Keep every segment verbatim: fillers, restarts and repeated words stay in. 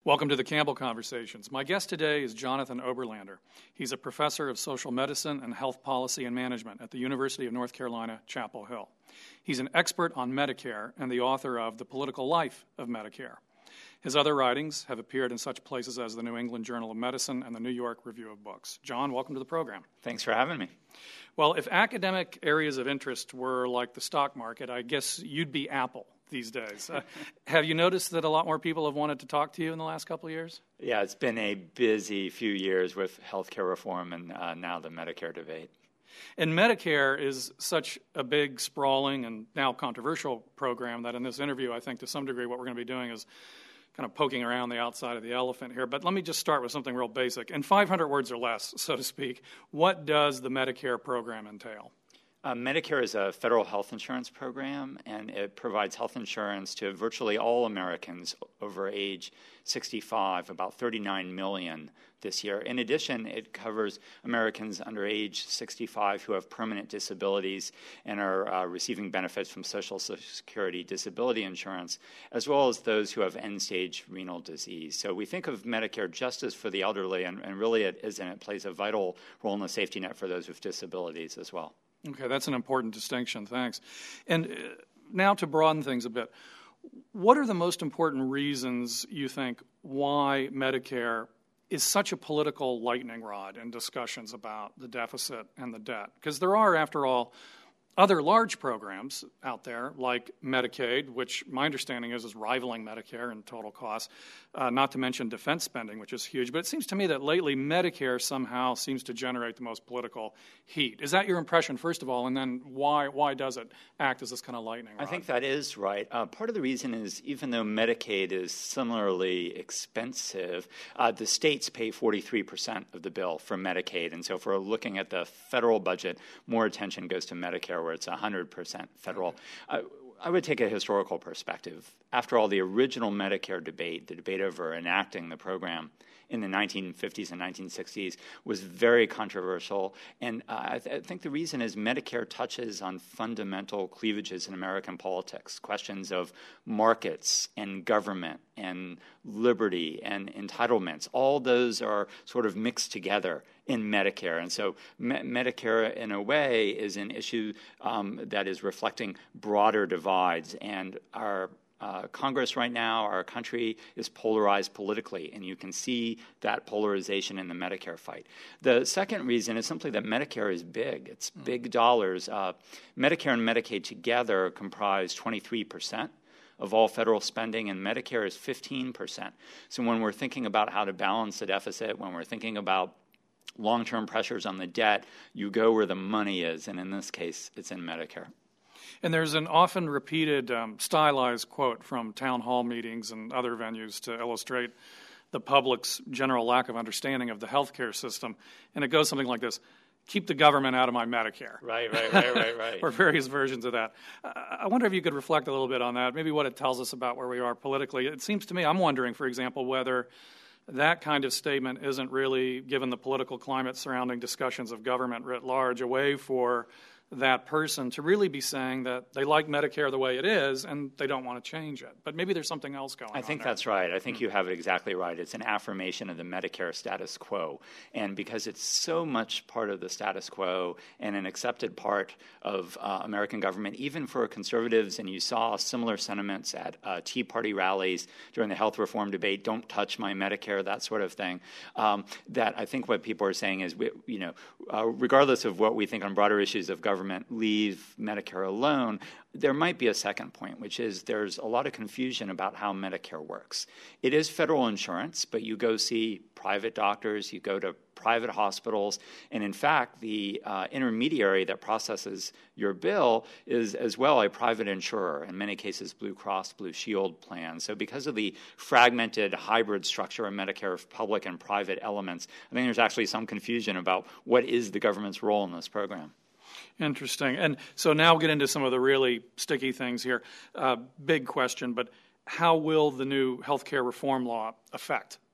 Welcome to the Campbell Conversations. My guest today is Jonathan Oberlander. He's a professor of social medicine and health policy and management at the University of North Carolina, Chapel Hill. He's an expert on Medicare and the author of The Political Life of Medicare. His other writings have appeared in such places as the New England Journal of Medicine and the New York Review of Books. John, welcome to the program. Thanks for having me. Well, if academic areas of interest were like the stock market, I guess you'd be Apple these days. Uh, have you noticed that a lot more people have wanted to talk to you in the last couple of years? Yeah, it's been a busy few years with healthcare reform and uh, now the Medicare debate. And Medicare is such a big, sprawling, and now controversial program that in this interview, I think to some degree what we're going to be doing is kind of poking around the outside of the elephant here. But let me just start with something real basic. In five hundred words or less, so to speak, what does the Medicare program entail? Uh, Medicare is a federal health insurance program, and it provides health insurance to virtually all Americans over age sixty-five, about thirty-nine million this year. In addition, it covers Americans under age sixty-five who have permanent disabilities and are uh, receiving benefits from Social Security disability insurance, as well as those who have end-stage renal disease. So we think of Medicare just as for the elderly, and, and really it isn't. It plays a vital role in the safety net for those with disabilities as well. Okay, that's an important distinction. Thanks. And uh, now to broaden things a bit, what are the most important reasons you think why Medicare is such a political lightning rod in discussions about the deficit and the debt? Because there are, after all, other large programs out there like Medicaid, which my understanding is is rivaling Medicare in total costs, uh, not to mention defense spending, which is huge. But it seems to me that lately Medicare somehow seems to generate the most political heat. Is that your impression, first of all? And then why why does it act as this kind of lightning rod? I think that is right. Uh, part of the reason is even though Medicaid is similarly expensive, uh, the states pay forty-three percent of the bill for Medicaid. And so if we're looking at the federal budget, more attention goes to Medicare, where it's one hundred percent federal. Uh, I would take a historical perspective. After all, the original Medicare debate, the debate over enacting the program in the nineteen fifties and nineteen sixties, was very controversial. And uh, I, th- I think the reason is Medicare touches on fundamental cleavages in American politics, questions of markets and government and liberty and entitlements. All those are sort of mixed together in Medicare. And so me- Medicare, in a way, is an issue um, that is reflecting broader divides. And our uh, Congress right now, our country, is polarized politically, and you can see that polarization in the Medicare fight. The second reason is simply that Medicare is big. It's mm. big dollars. Uh, Medicare and Medicaid together comprise twenty-three percent of all federal spending, and Medicare is fifteen percent. So when we're thinking about how to balance the deficit, when we're thinking about long-term pressures on the debt, you go where the money is, and in this case, it's in Medicare. And there's an often repeated um, stylized quote from town hall meetings and other venues to illustrate the public's general lack of understanding of the healthcare system, and it goes something like this: keep the government out of my Medicare. Right, right, right, right, right. Or various versions of that. I wonder if you could reflect a little bit on that, maybe what it tells us about where we are politically. It seems to me, I'm wondering, for example, whether that kind of statement isn't really, given the political climate surrounding discussions of government writ large, a way for that person to really be saying that they like Medicare the way it is and they don't want to change it. But maybe there's something else going on. I think there. That's right. I think mm-hmm. you have it exactly right. It's an affirmation of the Medicare status quo. And because it's so much part of the status quo and an accepted part of uh, American government, even for conservatives, and you saw similar sentiments at uh, Tea Party rallies during the health reform debate, don't touch my Medicare, that sort of thing, um, that I think what people are saying is, we, you know, uh, regardless of what we think on broader issues of government, leave Medicare alone. There might be a second point, which is there's a lot of confusion about how Medicare works. It is federal insurance, but you go see private doctors, you go to private hospitals, and in fact, the uh, intermediary that processes your bill is as well a private insurer, in many cases Blue Cross Blue Shield plans. So because of the fragmented hybrid structure of Medicare of public and private elements, I think there's actually some confusion about what is the government's role in this program. Interesting. And so now we'll get into some of the really sticky things here. Uh, big question, but how will the new health care reform law affect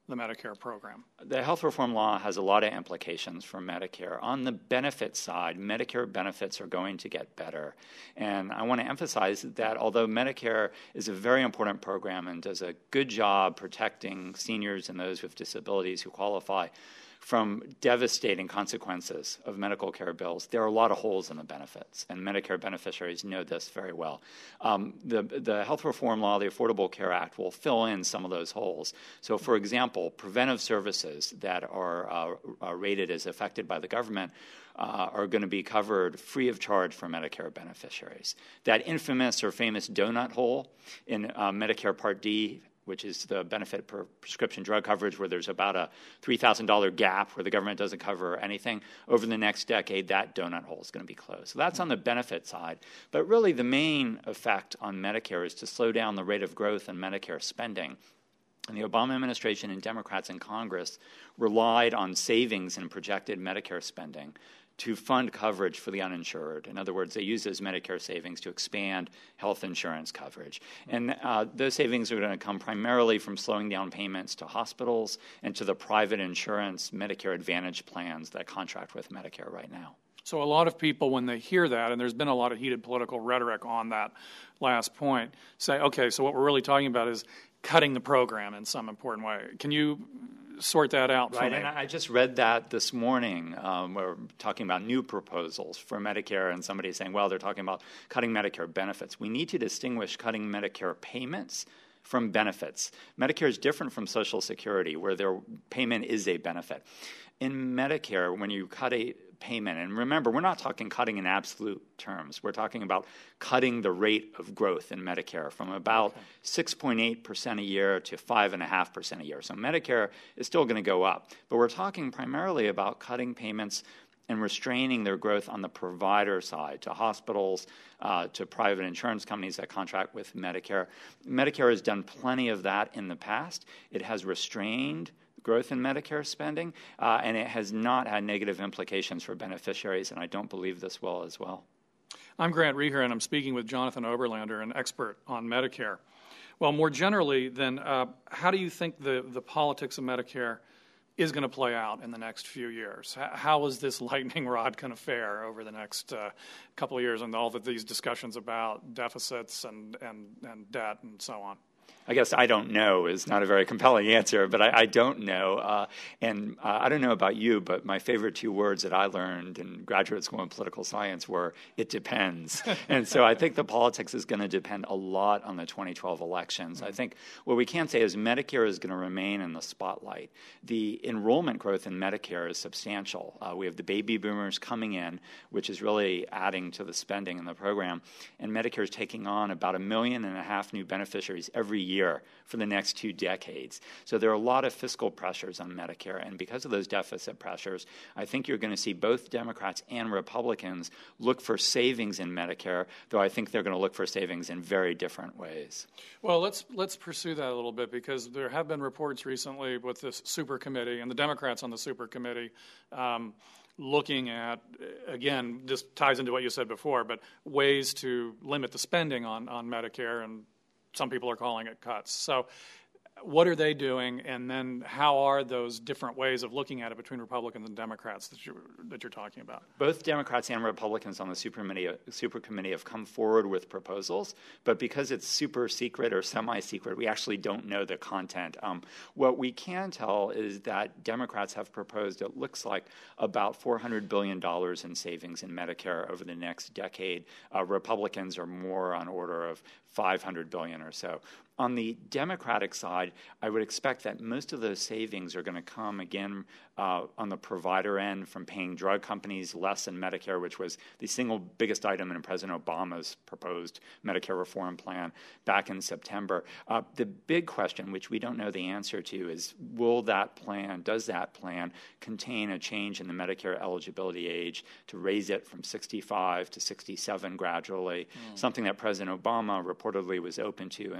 the Medicare program? The health reform law has a lot of implications for Medicare. On the benefit side, Medicare benefits are going to get better. And I want to emphasize that although Medicare is a very important program and does a good job protecting seniors and those with disabilities who qualify from devastating consequences of medical care bills, there are a lot of holes in the benefits, and Medicare beneficiaries know this very well. Um, the, the health reform law, the Affordable Care Act, will fill in some of those holes. So, for example, preventive services that are, uh, are rated as affected by the government Uh, are going to be covered free of charge for Medicare beneficiaries. That infamous or famous donut hole in uh, Medicare Part D, which is the benefit per prescription drug coverage, where there's about a three thousand dollars gap where the government doesn't cover anything, over the next decade, that donut hole is going to be closed. So that's on the benefit side. But really the main effect on Medicare is to slow down the rate of growth in Medicare spending. And the Obama administration and Democrats in Congress relied on savings in projected Medicare spending to fund coverage for the uninsured. In other words, they use those Medicare savings to expand health insurance coverage. And uh, those savings are going to come primarily from slowing down payments to hospitals and to the private insurance Medicare Advantage plans that contract with Medicare right now. So a lot of people, when they hear that, and there's been a lot of heated political rhetoric on that last point, say, okay, so what we're really talking about is cutting the program in some important way. Can you sort that out for right, me? And I just read that this morning. Um, we're talking about new proposals for Medicare, and somebody's saying, well, they're talking about cutting Medicare benefits. We need to distinguish cutting Medicare payments from benefits. Medicare is different from Social Security, where their payment is a benefit. In Medicare, when you cut a payment, and remember, we're not talking cutting in absolute terms. We're talking about cutting the rate of growth in Medicare from about okay. six point eight percent a year to five point five percent a year. So Medicare is still going to go up. But we're talking primarily about cutting payments and restraining their growth on the provider side to hospitals, uh, to private insurance companies that contract with Medicare. Medicare has done plenty of that in the past. It has restrained growth in Medicare spending, uh, and it has not had negative implications for beneficiaries, and I don't believe this will as well. I'm Grant Reher, and I'm speaking with Jonathan Oberlander, an expert on Medicare. Well, more generally, then, uh, how do you think the, the politics of Medicare is going to play out in the next few years? How is this lightning rod going to fare over the next uh, couple of years, and all of these discussions about deficits and, and, and debt and so on? I guess I don't know is not a very compelling answer, but I, I don't know. Uh, and uh, I don't know about you, but my favorite two words that I learned in graduate school in political science were, it depends. And so I think the politics is going to depend a lot on the twenty twelve elections. Mm-hmm. I think what we can say is Medicare is going to remain in the spotlight. The enrollment growth in Medicare is substantial. Uh, we have the baby boomers coming in, which is really adding to the spending in the program. And Medicare is taking on about a million and a half new beneficiaries every year for the next two decades. So there are a lot of fiscal pressures on Medicare, and because of those deficit pressures, I think you're going to see both Democrats and Republicans look for savings in Medicare, though I think they're going to look for savings in very different ways. Well, let's let's pursue that a little bit, because there have been reports recently with this super committee and the Democrats on the super committee um, looking at, again, this ties into what you said before, but ways to limit the spending on, on Medicare, and some people are calling it cuts. So what are they doing, and then how are those different ways of looking at it between Republicans and Democrats that you're, that you're talking about? Both Democrats and Republicans on the super committee, super committee have come forward with proposals, but because it's super secret or semi-secret, we actually don't know the content. Um, what we can tell is that Democrats have proposed, it looks like, about four hundred billion dollars in savings in Medicare over the next decade. Uh, Republicans are more on order of five hundred billion dollars or so. On the Democratic side, I would expect that most of those savings are going to come, again, uh, on the provider end from paying drug companies less than Medicare, which was the single biggest item in President Obama's proposed Medicare reform plan back in September. Uh, the big question, which we don't know the answer to, is will that plan, does that plan contain a change in the Medicare eligibility age to raise it from sixty-five to sixty-seven gradually, mm. something that President Obama reportedly was open to in talks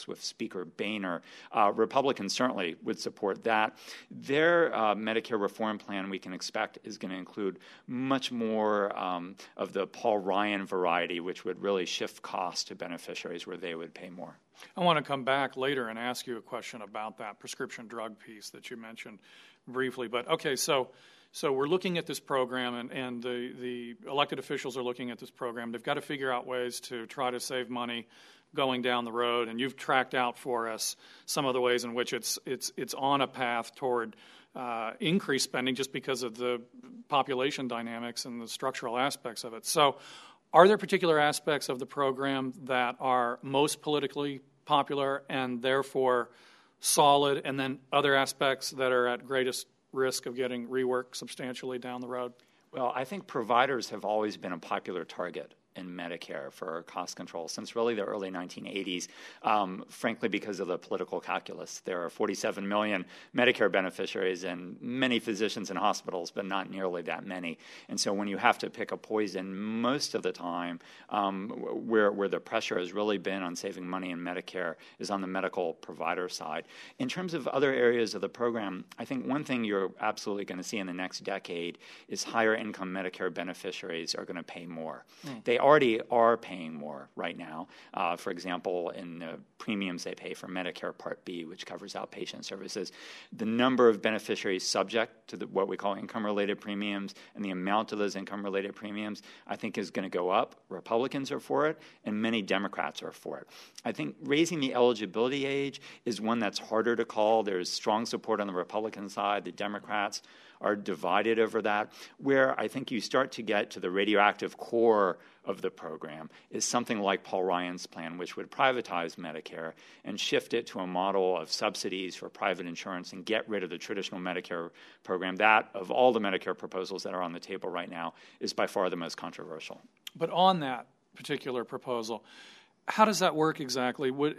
with Speaker Boehner. Uh, Republicans certainly would support that. Their uh, Medicare reform plan, we can expect, is going to include much more um, of the Paul Ryan variety, which would really shift costs to beneficiaries where they would pay more. I want to come back later and ask you a question about that prescription drug piece that you mentioned briefly. But okay, so so we're looking at this program, and, and the, the elected officials are looking at this program. They've got to figure out ways to try to save money going down the road, and you've tracked out for us some of the ways in which it's it's it's on a path toward uh, increased spending just because of the population dynamics and the structural aspects of it. So are there particular aspects of the program that are most politically popular and therefore solid, and then other aspects that are at greatest risk of getting reworked substantially down the road? Well, I think providers have always been a popular target in Medicare for cost control since really the early nineteen eighties, um, frankly, because of the political calculus. There are forty-seven million Medicare beneficiaries and many physicians in hospitals, but not nearly that many. And so when you have to pick a poison, most of the time um, where, where the pressure has really been on saving money in Medicare is on the medical provider side. In terms of other areas of the program, I think one thing you're absolutely going to see in the next decade is higher income Medicare beneficiaries are going to pay more. Mm. They already are paying more right now. Uh, for example, in the premiums they pay for Medicare Part B, which covers outpatient services, the number of beneficiaries subject to the, what we call income-related premiums and the amount of those income-related premiums, I think is going to go up. Republicans are for it, and many Democrats are for it. I think raising the eligibility age is one that's harder to call. There's strong support on the Republican side. The Democrats are divided over that. Where I think you start to get to the radioactive core of the program is something like Paul Ryan's plan, which would privatize Medicare and shift it to a model of subsidies for private insurance and get rid of the traditional Medicare program. That, of all the Medicare proposals that are on the table right now, is by far the most controversial. But on that particular proposal, how does that work exactly? Would,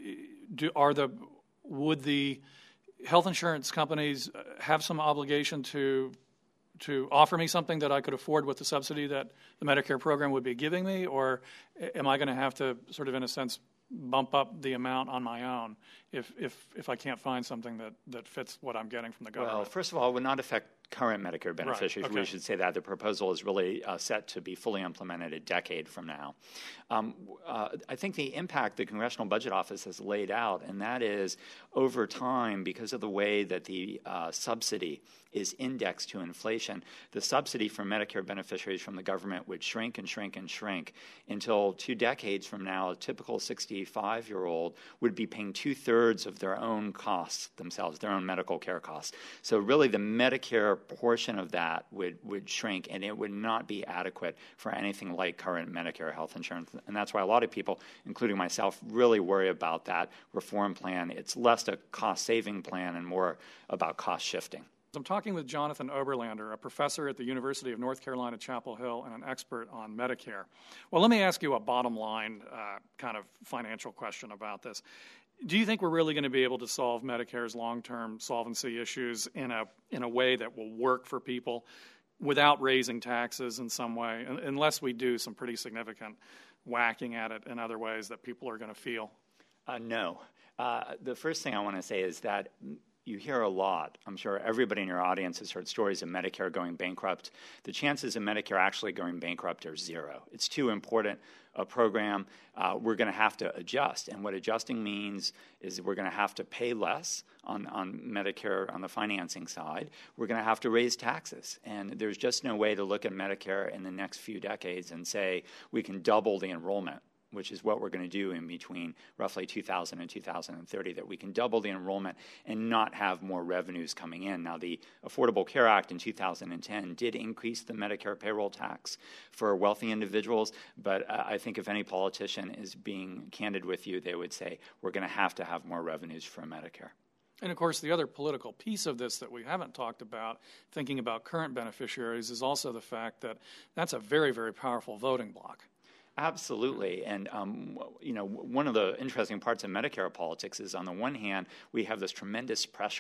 do, are the, would the health insurance companies have some obligation to to offer me something that I could afford with the subsidy that the Medicare program would be giving me, or am I going to have to sort of, in a sense, bump up the amount on my own if if if I can't find something that, that fits what I'm getting from the government? Well, first of all, it would not affect current Medicare beneficiaries. Right. Okay. We should say that. The proposal is really uh, set to be fully implemented a decade from now. Um, uh, I think the impact the Congressional Budget Office has laid out, and that is over time, because of the way that the uh, subsidy is indexed to inflation, the subsidy for Medicare beneficiaries from the government would shrink and shrink and shrink until two decades from now, a typical sixty-five-year-old would be paying two-thirds of their own costs themselves, their own medical care costs. So really the Medicare portion of that would, would shrink, and it would not be adequate for anything like current Medicare health insurance. And that's why a lot of people, including myself, really worry about that reform plan. It's less a cost-saving plan and more about cost shifting. I'm talking with Jonathan Oberlander, a professor at the University of North Carolina, Chapel Hill, and an expert on Medicare. Well, let me ask you a bottom line uh, kind of financial question about this. Do you think we're really going to be able to solve Medicare's long-term solvency issues in a in a way that will work for people without raising taxes in some way, unless we do some pretty significant whacking at it in other ways that people are going to feel? Uh, no. Uh, the first thing I want to say is that you hear a lot. I'm sure everybody in your audience has heard stories of Medicare going bankrupt. The chances of Medicare actually going bankrupt are zero. It's too important a program. Uh, we're going to have to adjust. And what adjusting means is we're going to have to pay less on, on Medicare on the financing side. We're going to have to raise taxes. And there's just no way to look at Medicare in the next few decades and say we can double the enrollment, which is what we're going to do in between roughly two thousand and two thousand thirty, that we can double the enrollment and not have more revenues coming in. Now, the Affordable Care Act in two thousand ten did increase the Medicare payroll tax for wealthy individuals, but uh, I think if any politician is being candid with you, they would say we're going to have to have more revenues for Medicare. And, of course, the other political piece of this that we haven't talked about, thinking about current beneficiaries, is also the fact that that's a very, very powerful voting bloc. Absolutely. And, um, you know, one of the interesting parts of Medicare politics is, on the one hand, we have this tremendous pressure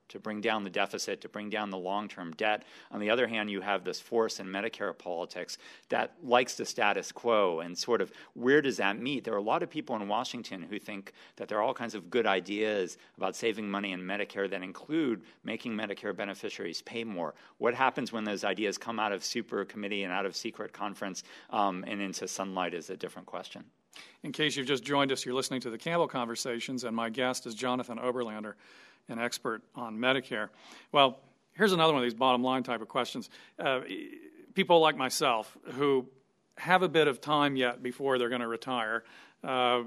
to bring down the deficit, to bring down the long-term debt. On the other hand, you have this force in Medicare politics that likes the status quo, and sort of where does that meet? There are a lot of people in Washington who think that there are all kinds of good ideas about saving money in Medicare that include making Medicare beneficiaries pay more. What happens when those ideas come out of super committee and out of secret conference um, and into sunlight is a different question. In case you've just joined us, you're listening to the Campbell Conversations, and my guest is Jonathan Oberlander, an expert on Medicare. Well, here's another one of these bottom line type of questions. Uh, people like myself who have a bit of time yet before they're going to retire, uh,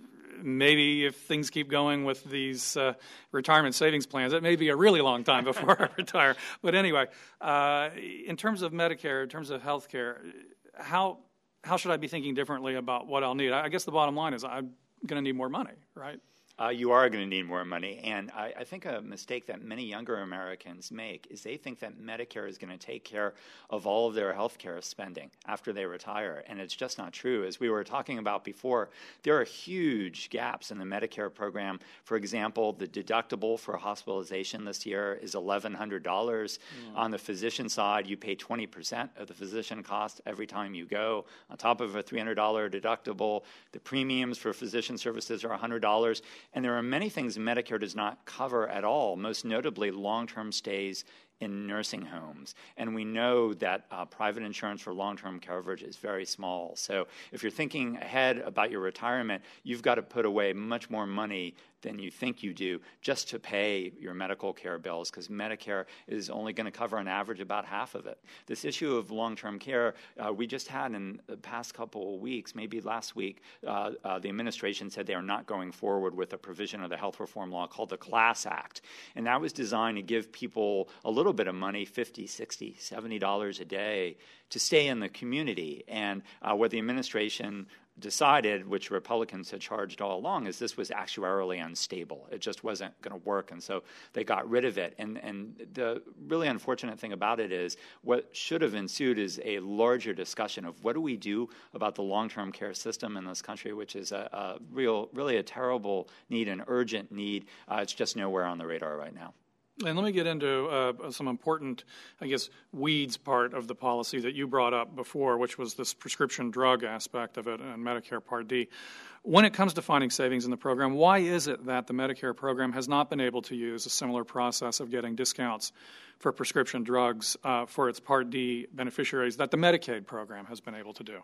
maybe if things keep going with these uh, retirement savings plans, it may be a really long time before I retire. But anyway, uh, in terms of Medicare, in terms of health care, how how should I be thinking differently about what I'll need? I guess the bottom line is I'm going to need more money, right? Uh, you are going to need more money. And I, I think a mistake that many younger Americans make is they think that Medicare is going to take care of all of their health care spending after they retire. And it's just not true. As we were talking about before, there are huge gaps in the Medicare program. For example, the deductible for hospitalization this year is eleven hundred dollars. Mm. On the physician side, you pay twenty percent of the physician cost every time you go. On top of a three hundred dollars deductible, the premiums for physician services are one hundred dollars. And there are many things Medicare does not cover at all, most notably long-term stays in nursing homes. And we know that uh, private insurance for long-term coverage is very small. So if you're thinking ahead about your retirement, you've got to put away much more money than you think you do just to pay your medical care bills, because Medicare is only going to cover on average about half of it. This issue of long-term care, uh, we just had in the past couple of weeks, maybe last week, uh, uh, the administration said they are not going forward with a provision of the health reform law called the CLASS Act. And that was designed to give people a little bit of money, fifty, sixty, seventy dollars a day, to stay in the community. And uh, what the administration decided, which Republicans had charged all along, is this was actuarially unstable. It just wasn't going to work, and so they got rid of it. And, and the really unfortunate thing about it is what should have ensued is a larger discussion of what do we do about the long-term care system in this country, which is a, a real, really a terrible need, an urgent need. Uh, it's just nowhere on the radar right now. And let me get into uh, some important, I guess, weeds part of the policy that you brought up before, which was this prescription drug aspect of it and Medicare Part D. When it comes to finding savings in the program, why is it that the Medicare program has not been able to use a similar process of getting discounts for prescription drugs uh, for its Part D beneficiaries that the Medicaid program has been able to do?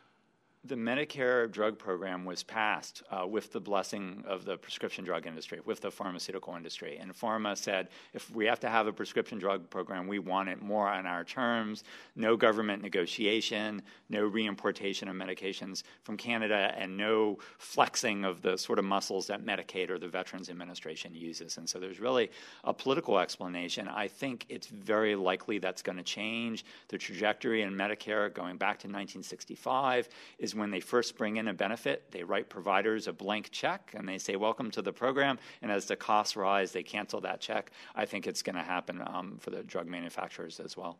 The Medicare drug program was passed uh, with the blessing of the prescription drug industry, with the pharmaceutical industry. And pharma said, if we have to have a prescription drug program, we want it more on our terms, no government negotiation, no reimportation of medications from Canada, and no flexing of the sort of muscles that Medicaid or the Veterans Administration uses. And so there's really a political explanation. I think it's very likely that's going to change. The trajectory in Medicare going back to nineteen sixty-five is when they first bring in a benefit, they write providers a blank check and they say, welcome to the program. And as the costs rise, they cancel that check. I think it's going to happen um, for the drug manufacturers as well.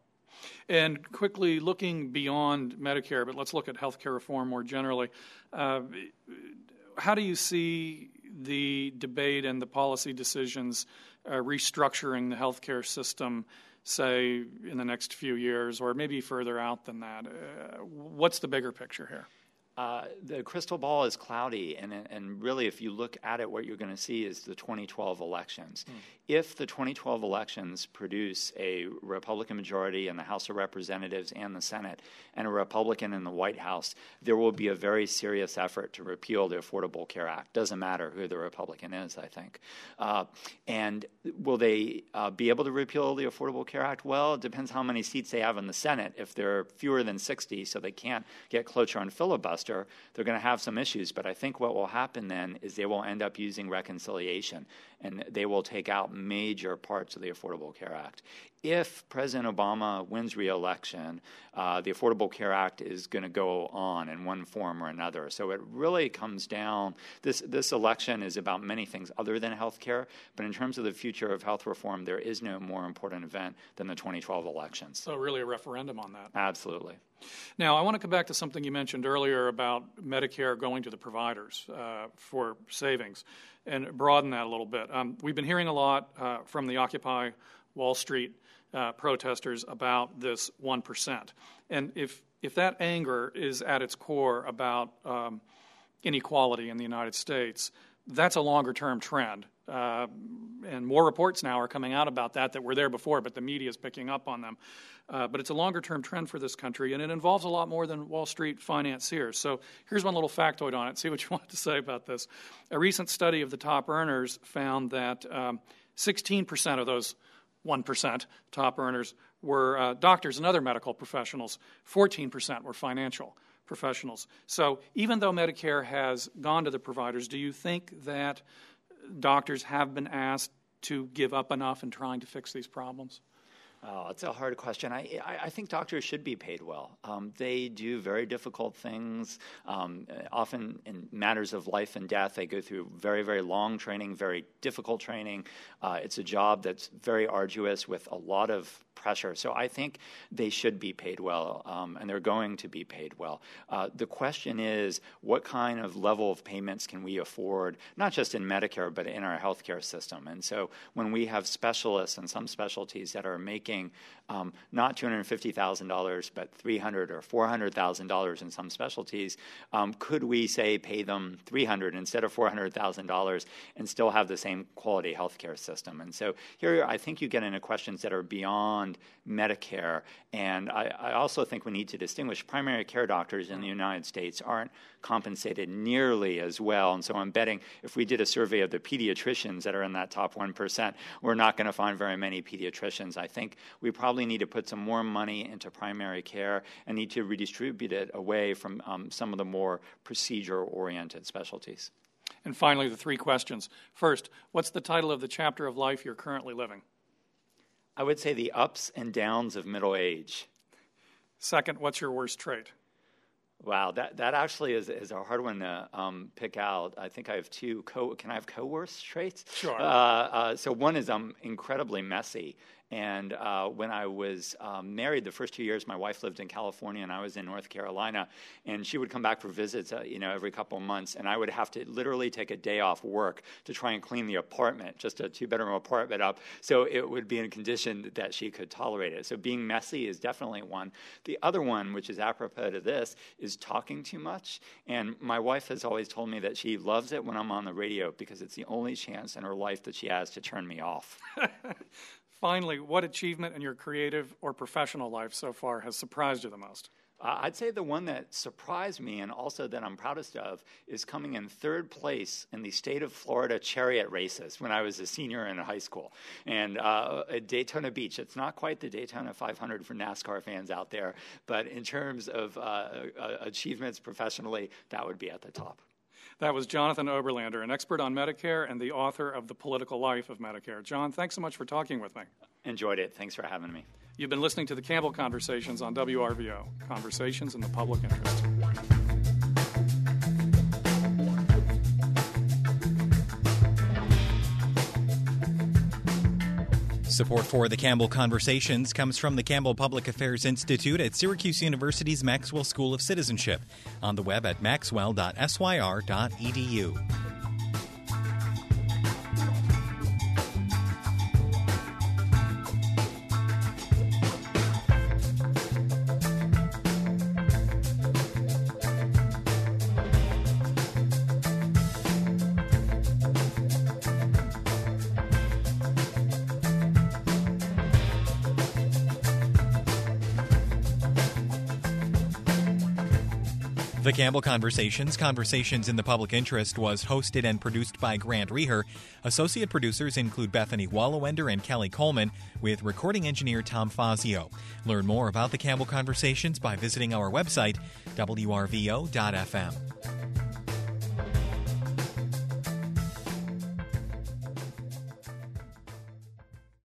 And quickly, looking beyond Medicare, but let's look at health care reform more generally. Uh, how do you see the debate and the policy decisions uh, restructuring the health care system, say, in the next few years, or maybe further out than that? Uh, what's the bigger picture here? Uh, the crystal ball is cloudy, and and really, if you look at it, what you're going to see is the twenty twelve elections. Mm. If the twenty twelve elections produce a Republican majority in the House of Representatives and the Senate, and a Republican in the White House, there will be a very serious effort to repeal the Affordable Care Act. Doesn't matter who the Republican is, I think. Uh, and will they uh, be able to repeal the Affordable Care Act? Well, it depends how many seats they have in the Senate. If there are fewer than sixty, so they can't get cloture on filibuster, they're going to have some issues. But I think what will happen then is they will end up using reconciliation, and they will take out major parts of the Affordable Care Act. If President Obama wins re-election, uh, the Affordable Care Act is going to go on in one form or another. So it really comes down, this, this election is about many things other than health care, but in terms of the future of health reform, there is no more important event than the twenty twelve elections. So really a referendum on that. Absolutely. Now, I want to come back to something you mentioned earlier about Medicare going to the providers uh, for savings and broaden that a little bit. Um, we've been hearing a lot uh, from the Occupy Wall Street uh, protesters about this one percent. And if, if that anger is at its core about um, inequality in the United States, that's a longer-term trend. Uh, and more reports now are coming out about that that were there before, but the media is picking up on them. Uh, but it's a longer-term trend for this country, and it involves a lot more than Wall Street financiers. So here's one little factoid on it. See what you want to say about this. A recent study of the top earners found that um, sixteen percent of those one percent top earners were uh, doctors and other medical professionals. fourteen percent were financial professionals. So even though Medicare has gone to the providers, do you think that doctors have been asked to give up enough in trying to fix these problems? Oh, it's a hard question. I, I, I think doctors should be paid well. Um, they do very difficult things, um, often in matters of life and death. They go through very, very long training, very difficult training. Uh, it's a job that's very arduous with a lot of pressure. So I think they should be paid well, um, and they're going to be paid well. Uh, the question is, what kind of level of payments can we afford, not just in Medicare, but in our healthcare system? And so when we have specialists in some specialties that are making um, not two hundred fifty thousand dollars, but three hundred thousand dollars or four hundred thousand dollars in some specialties, um, could we, say, pay them three hundred thousand dollars instead of four hundred thousand dollars and still have the same quality healthcare system? And so here I think you get into questions that are beyond Medicare. And I, I also think we need to distinguish primary care doctors in the United States aren't compensated nearly as well. And so I'm betting if we did a survey of the pediatricians that are in that top one percent, we're not going to find very many pediatricians. I think we probably need to put some more money into primary care and need to redistribute it away from um, some of the more procedure-oriented specialties. And finally, the three questions. First, what's the title of the chapter of life you're currently living? I would say the ups and downs of middle age. Second, what's your worst trait? Wow, that, that actually is, is a hard one to um, pick out. I think I have two. Co- can I have co-worst traits? Sure. Uh, uh, so one is I'm incredibly messy. And uh, when I was um, married, the first two years, my wife lived in California and I was in North Carolina. And she would come back for visits, uh, you know, every couple of months. And I would have to literally take a day off work to try and clean the apartment, just a two-bedroom apartment up, so it would be in a condition that she could tolerate it. So being messy is definitely one. The other one, which is apropos to this, is talking too much. And my wife has always told me that she loves it when I'm on the radio because it's the only chance in her life that she has to turn me off. Finally, what achievement in your creative or professional life so far has surprised you the most? Uh, I'd say the one that surprised me and also that I'm proudest of is coming in third place in the state of Florida chariot races when I was a senior in high school. And uh, at Daytona Beach, it's not quite the Daytona five hundred for NASCAR fans out there, but in terms of uh, uh, achievements professionally, that would be at the top. That was Jonathan Oberlander, an expert on Medicare and the author of The Political Life of Medicare. John, thanks so much for talking with me. Enjoyed it. Thanks for having me. You've been listening to the Campbell Conversations on W R V O, Conversations in the Public Interest. Support for the Campbell Conversations comes from the Campbell Public Affairs Institute at Syracuse University's Maxwell School of Citizenship, on the web at maxwell dot s y r dot e d u. The Campbell Conversations, Conversations in the Public Interest, was hosted and produced by Grant Reher. Associate producers include Bethany Wallowender and Kelly Coleman, with recording engineer Tom Fazio. Learn more about the Campbell Conversations by visiting our website, w r v o dot f m.